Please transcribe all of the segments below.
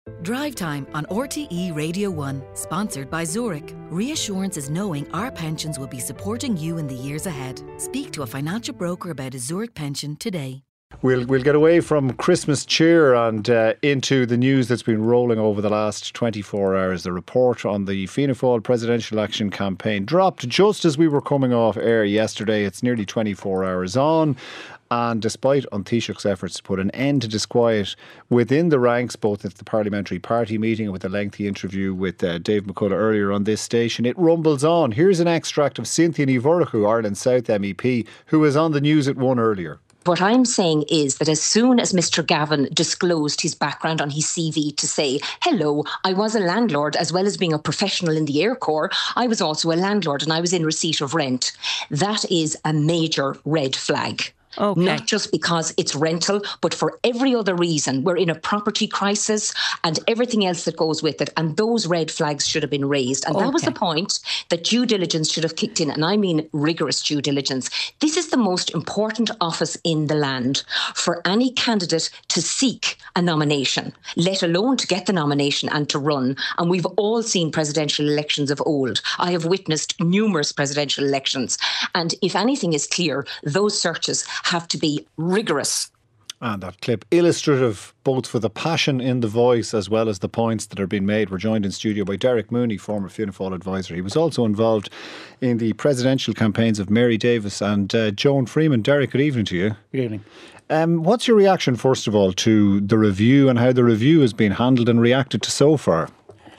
Drive Time on RTE Radio 1, sponsored by Zurich. Reassurance is knowing our pensions will be supporting you in the years ahead. Speak to a financial broker about a Zurich pension today. We'll get away from Christmas cheer and into the news that's been rolling over the last 24 hours. The report on the Fianna Fáil presidential election campaign dropped just as we were coming off air yesterday. It's nearly 24 hours on. And despite An Taoiseach's efforts to put an end to disquiet within the ranks, both at the parliamentary party meeting and with a lengthy interview with Dave McCullough earlier on this station, it rumbles on. Here's an extract of Cynthia Ní Mhurchu, Ireland South MEP, who was on the News at 1 earlier. What I'm saying is that as soon as Mr. Gavin disclosed his background on his CV to say, hello, I was a landlord as well as being a professional in the Air Corps, I was also a landlord and I was in receipt of rent. That is a major red flag. Okay. Not just because it's rental, but for every other reason. We're in a property crisis and everything else that goes with it. And those red flags should have been raised. And that was the point, that due diligence should have kicked in. And I mean rigorous due diligence. This is the most important office in the land for any candidate to seek a nomination, let alone to get the nomination and to run. And we've all seen presidential elections of old. I have witnessed numerous presidential elections. And if anything is clear, those searches have to be rigorous. And that clip, illustrative both for the passion in the voice as well as the points that are being made. We're joined in studio by Derek Mooney, former Fianna Fáil advisor. He was also involved in the presidential campaigns of Mary Davis and Joan Freeman. Derek, good evening to you. Good evening. What's your reaction, first of all, to the review and how the review has been handled and reacted to so far?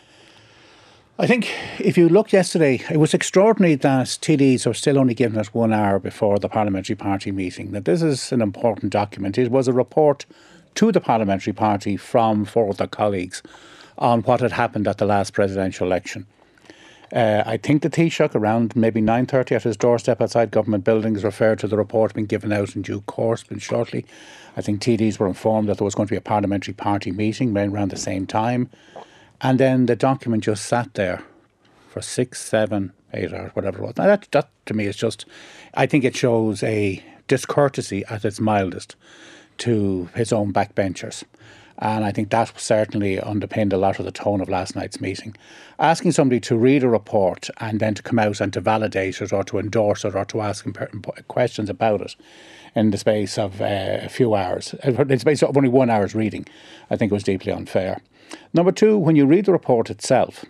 I think if you look yesterday, it was extraordinary that TDs are still only given us 1 hour before the parliamentary party meeting. That this is an important document. It was a report to the parliamentary party from 4 of their colleagues on what had happened at the last presidential election. I think the Taoiseach, around maybe 9:30 at his doorstep outside government buildings, referred to the report being given out in due course, but shortly. I think TDs were informed that there was going to be a parliamentary party meeting around the same time. And then the document just sat there for 6, 7, 8 hours, whatever it was. Now that to me is just, I think it shows a discourtesy at its mildest to his own backbenchers. And I think that certainly underpinned a lot of the tone of last night's meeting. Asking somebody to read a report and then to come out and to validate it or to endorse it or to ask questions about it in the space of a few hours, in the space of only 1 hour's reading, I think it was deeply unfair. Number two, when you read the report itself,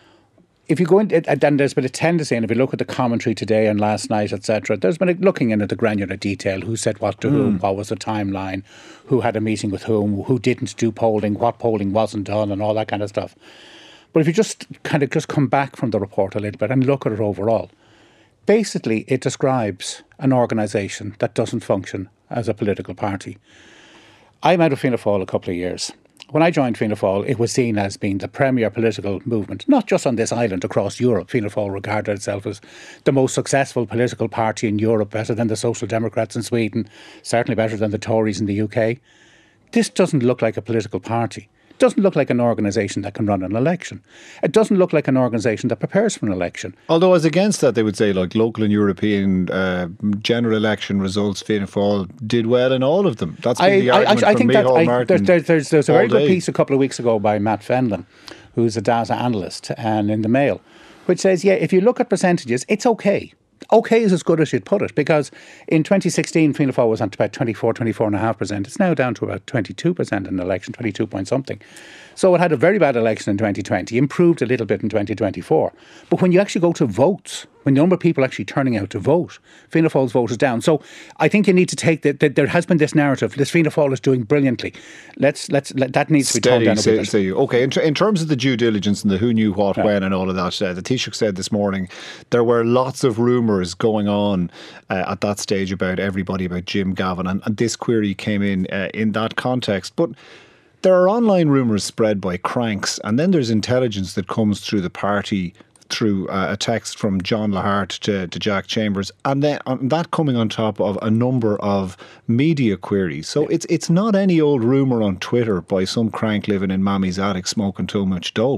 if you go in, then there's been a tendency, and if you look at the commentary today and last night, etc., there's been looking into the granular detail, who said what to whom, what was the timeline, who had a meeting with whom, who didn't do polling, what polling wasn't done, and all that kind of stuff. But if you just come back from the report a little bit and look at it overall, basically it describes an organisation that doesn't function as a political party. I'm out of Fianna Fáil a couple of years. When I joined Fianna Fáil, it was seen as being the premier political movement, not just on this island, across Europe. Fianna Fáil regarded itself as the most successful political party in Europe, better than the Social Democrats in Sweden, certainly better than the Tories in the UK. This doesn't look like a political party. It doesn't look like an organisation that can run an election. It doesn't look like an organisation that prepares for an election. Although as against that, they would say like local and European general election results, Fianna Fáil did well in all of them. That's been the argument from Micheál Martin. There's a very good piece a couple of weeks ago by Matt Fenlon, who's a data analyst, and in the Mail, which says, yeah, if you look at percentages, it's okay. Okay is as good as you'd put it, because in 2016 Fianna Fáil was on about 24.5%. It's now down to about 22% in the election, 22 point something. So it had a very bad election in 2020, improved a little bit in 2024. But when you actually go to votes, when the number of people actually turning out to vote, Fianna Fáil's vote is down. So I think you need to take that there has been this narrative, this Fianna Fáil is doing brilliantly. That needs to be toned down a bit. Okay, in terms of the due diligence and the who knew what, when and all of that, the Taoiseach said this morning there were lots of rumours going on at that stage about everybody, about Jim Gavin, and this query came in that context. But there are online rumours spread by cranks, and then there's intelligence that comes through the party through a text from John Lahart to Jack Chambers, and then that coming on top of a number of media queries. So it's not any old rumour on Twitter by some crank living in Mammy's attic smoking too much dope.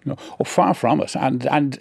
Far from it. And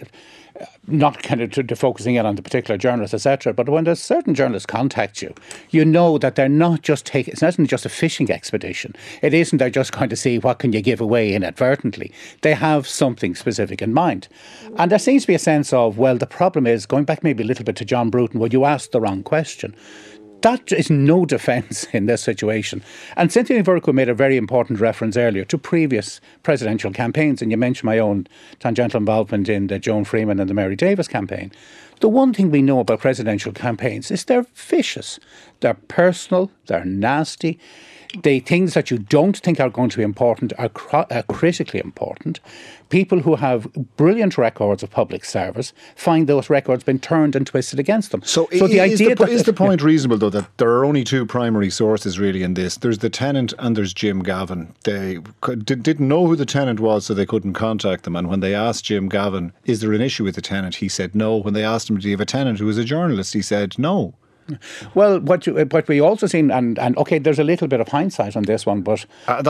not kind of to focusing in on the particular journalist, etc. But when there's certain journalists contact you, you know that they're not just taking, it's not just a fishing expedition. It isn't they're just going to see what can you give away inadvertently. They have something specific in mind. And there seems to be a sense of, well, the problem is, going back maybe a little bit to John Bruton, well, you asked the wrong question. That is no defence in this situation. And Cynthia Ní Bhurcú made a very important reference earlier to previous presidential campaigns, and you mentioned my own tangential involvement in the Joan Freeman and the Mary Davis campaign. The one thing we know about presidential campaigns is they're vicious, they're personal, they're nasty. The things that you don't think are going to be important are critically important. People who have brilliant records of public service find those records been turned and twisted against them. So is the point reasonable, though, that there are only two primary sources really in this? There's the tenant and there's Jim Gavin. They didn't know who the tenant was, so they couldn't contact them. And when they asked Jim Gavin, is there an issue with the tenant? He said no. When they asked him, do you have a tenant who was a journalist? He said no. Well, what we also seen, and okay, there's a little bit of hindsight on this one, but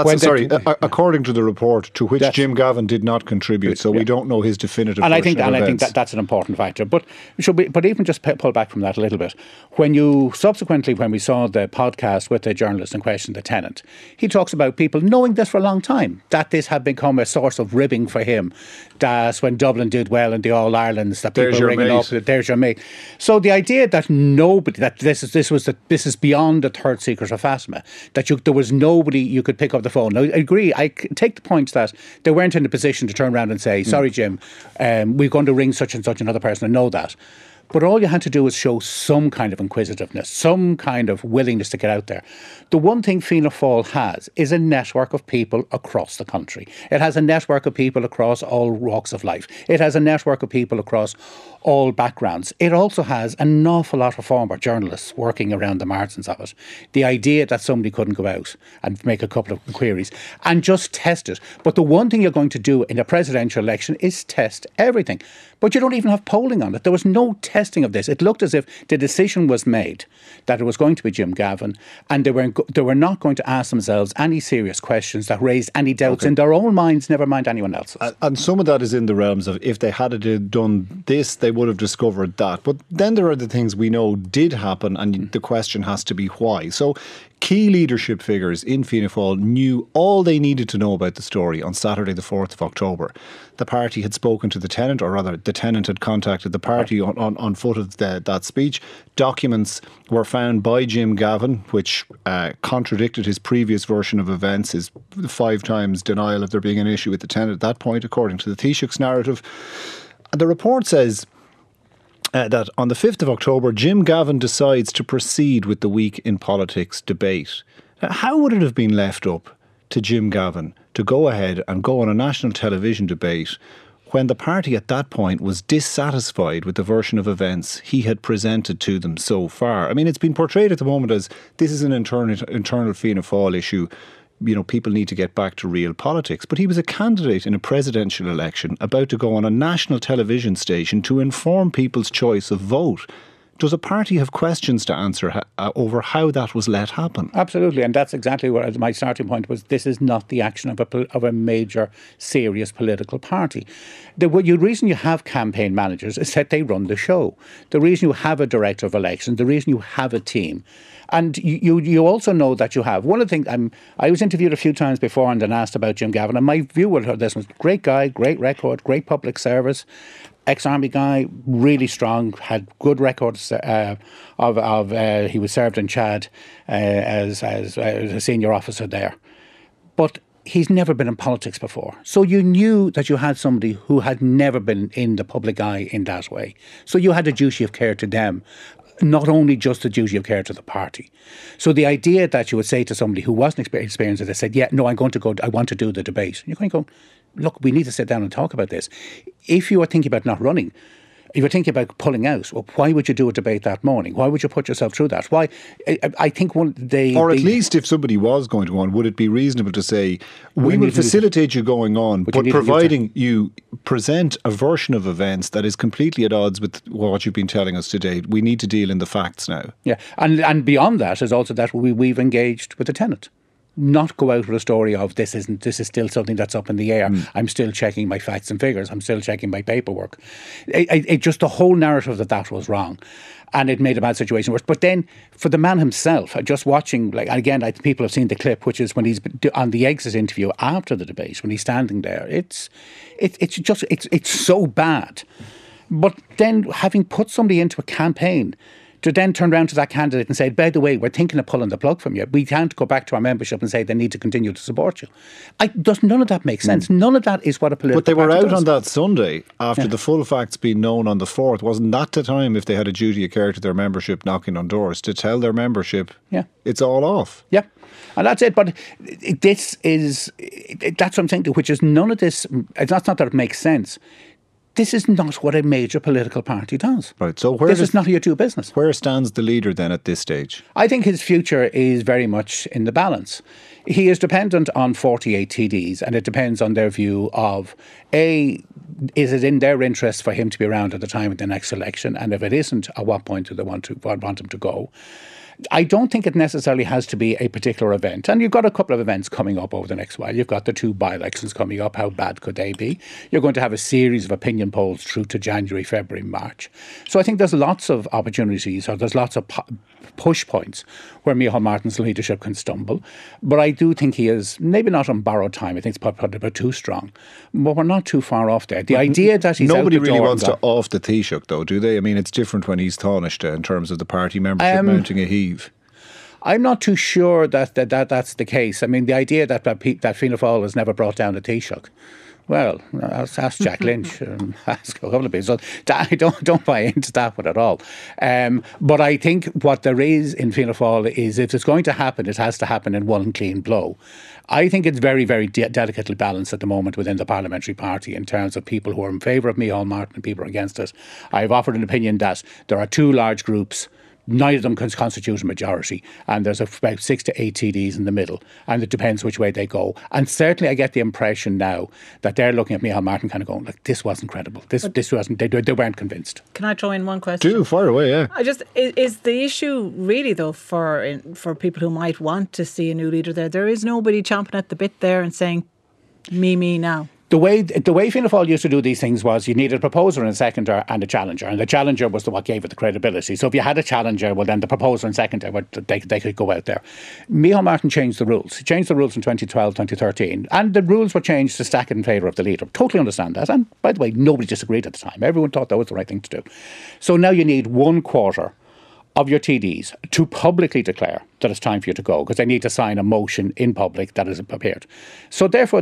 according to the report, to which Jim Gavin did not contribute, so we don't know his definitive. And I think that's an important factor. But even just pull back from that a little bit. When we saw the podcast with the journalist in question, the tenant, he talks about people knowing this for a long time, that this had become a source of ribbing for him. That when Dublin did well in the All Irelands, that people were ringing up, there's your mate. So the idea that nobody, that this is beyond the third secret of Fatima, that there was nobody you could pick up the phone. Now, I agree. I take the point that they weren't in a position to turn around and say, sorry, Jim, we're going to ring such and such another person and know that. But all you had to do was show some kind of inquisitiveness, some kind of willingness to get out there. The one thing Fianna Fáil has is a network of people across the country. It has a network of people across all walks of life. It has a network of people across all backgrounds. It also has an awful lot of former journalists working around the margins of it. The idea that somebody couldn't go out and make a couple of queries and just test it. But the one thing you're going to do in a presidential election is test everything. But you don't even have polling on it. There was no testing of this. It looked as if the decision was made that it was going to be Jim Gavin, and they were not going to ask themselves any serious questions that raised any doubts in their own minds, never mind anyone else's. And some of that is in the realms of, if they had done this, they would have discovered that. But then there are the things we know did happen, and the question has to be why. So key leadership figures in Fianna Fáil knew all they needed to know about the story on Saturday the 4th of October. The party had spoken to the tenant, or rather the tenant had contacted the party on foot of that speech. Documents were found by Jim Gavin which contradicted his previous version of events, his 5 times denial of there being an issue with the tenant at that point, according to the Taoiseach's narrative. And the report says that on the 5th of October, Jim Gavin decides to proceed with the Week in Politics debate. Now, how would it have been left up to Jim Gavin to go ahead and go on a national television debate when the party at that point was dissatisfied with the version of events he had presented to them so far? I mean, it's been portrayed at the moment as this is an internal Fianna Fáil issue. You know, people need to get back to real politics. But he was a candidate in a presidential election about to go on a national television station to inform people's choice of vote. Does a party have questions to answer over how that was let happen? Absolutely, and that's exactly what my starting point was. This is not the action of a major, serious political party. The reason you have campaign managers is that they run the show. The reason you have a director of elections, the reason you have a team. And you also know that you have. One of the things, I was interviewed a few times before and then asked about Jim Gavin, and my view of this was great guy, great record, great public service, ex-army guy, really strong, had good records he was served in Chad as a senior officer there. But he's never been in politics before. So you knew that you had somebody who had never been in the public eye in that way. So you had a duty of care to them, not only just a duty of care to the party. So the idea that you would say to somebody who wasn't experienced it, said, yeah, no, I want to do the debate. You're going to go, look, we need to sit down and talk about this. If you are thinking about not running, if you're thinking about pulling out, well, why would you do a debate that morning? Why would you put yourself through that? Why? I think Or at least if somebody was going to go on, would it be reasonable to say, we will facilitate you going on, but providing you present a version of events that is completely at odds with what you've been telling us today. We need to deal in the facts now. Yeah, and beyond that is also that we've engaged with the tenant. not go out with a story of this is still something that's up in the air. I'm still checking my facts and figures. I'm still checking my paperwork. It just the whole narrative that was wrong. And it made a bad situation worse. But then, for the man himself, just watching, like again, people have seen the clip, which is when he's on the exit interview after the debate, when he's standing there. It's so bad. But then, having put somebody into a campaign, to then turn around to that candidate and say, by the way, we're thinking of pulling the plug from you. We can't go back to our membership and say they need to continue to support you. None of that makes sense. None of that is what a political party does. But they were out on that Sunday after the full facts being known on the 4th. Wasn't that the time, if they had a duty of care to their membership, knocking on doors, to tell their membership it's all off? Yeah. And that's it. But that's what I'm saying, which is none of this, it's not that it makes sense. This is not what a major political party does. Right. So this is not how you do business. Where stands the leader then at this stage? I think his future is very much in the balance. He is dependent on 48 TDs, and it depends on their view of, is it in their interest for him to be around at the time of the next election? And if it isn't, at what point do they want him to go? I don't think it necessarily has to be a particular event. And you've got a couple of events coming up over the next while. You've got the 2 by-elections coming up. How bad could they be? You're going to have a series of opinion polls through to January, February, March. So I think there's lots of opportunities, or there's lots of push points where Micheál Martin's leadership can stumble. But I do think he is maybe not on borrowed time. I think it's probably a bit too strong. But we're not too far off there. The idea that he's nobody out the really door wants to off the Taoiseach, though, do they? I mean, it's different when he's Taoiseach in terms of the party membership mounting a heave. I'm not too sure that that's the case. I mean, the idea that Fianna Fáil has never brought down a Taoiseach. Well, ask Jack Lynch, ask a couple of people. So I don't buy into that one at all. But I think what there is in Fianna Fáil is, if it's going to happen, it has to happen in one clean blow. I think it's very, very delicately balanced at the moment within the parliamentary party in terms of people who are in favour of Micheál Martin and people who are against it. I've offered an opinion that there are 2 large groups. Neither of them can constitute a majority, and there's about 6 to 8 TDs in the middle, and it depends which way they go. And certainly I get the impression now that they're looking at Micheál Martin kind of going, like, this wasn't credible. This wasn't, they weren't convinced. Can I throw in one question? Do, fire away, yeah. Is the issue really, though, for people who might want to see a new leader there is nobody chomping at the bit there and saying, me now? The way Fianna Fáil used to do these things was you needed a proposer and a seconder and a challenger, and the challenger was what gave it the credibility. So if you had a challenger, well, then the proposer and seconder, they could go out there. Micheál Martin changed the rules. He changed the rules in 2012, 2013, and the rules were changed to stack it in favour of the leader. Totally understand that. And by the way, nobody disagreed at the time. Everyone thought that was the right thing to do. So now you need 1/4 of your TDs to publicly declare that it's time for you to go, because they need to sign a motion in public that is prepared. So therefore,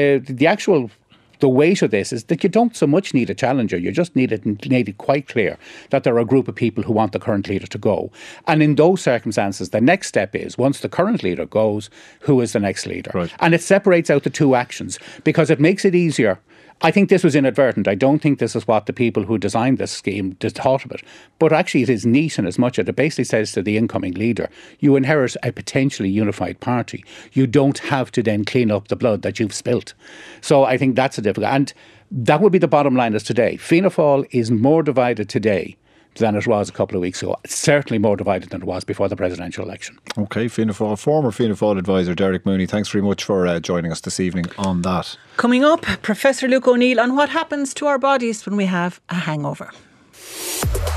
the weight of this is that you don't so much need a challenger. You just need it quite clear that there are a group of people who want the current leader to go. And in those circumstances, the next step is, once the current leader goes, who is the next leader? Right. And it separates out the 2 actions, because it makes it easier. I think this was inadvertent. I don't think this is what the people who designed this scheme thought of it. But actually it is neat in as much as it basically says to the incoming leader, you inherit a potentially unified party. You don't have to then clean up the blood that you've spilt. So I think that's a difficult. And that would be the bottom line as today. Fianna Fáil is more divided today than it was a couple of weeks ago. It's certainly more divided than it was before the presidential election. OK, former Fianna Fáil advisor Derek Mooney, thanks very much for joining us this evening on that. Coming up, Professor Luke O'Neill on what happens to our bodies when we have a hangover.